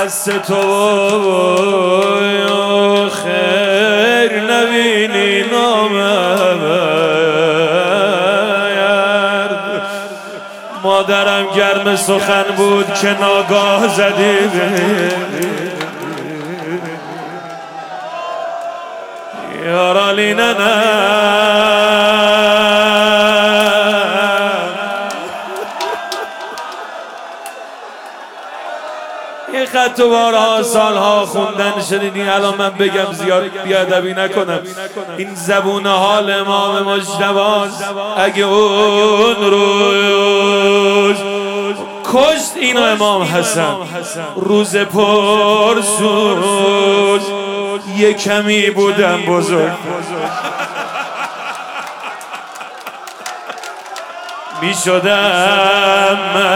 دست تو خیر نبینی نامرد. مادرم گرم سخن بود که ناگاه زدی یارالی نه این خط و بارها سالها خوندن شنیدین. الان من بگم زیاد بیادبی نکنم. این زبون حال امام مجتبی اگه اون روز کشت اینو امام حسن روز پرسوز یه کمی بودم بزرگ می شدم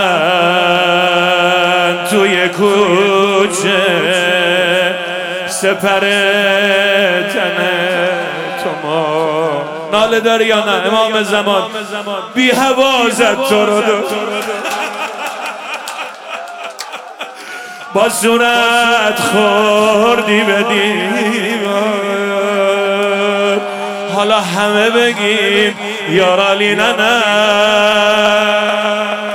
من توی کوچه سپر تنه تو ما. ناله داری یا نه امام زمان بی هوا زد تو رو با صورت خوردی به دیوار. حالا همه بگیم یارالی نه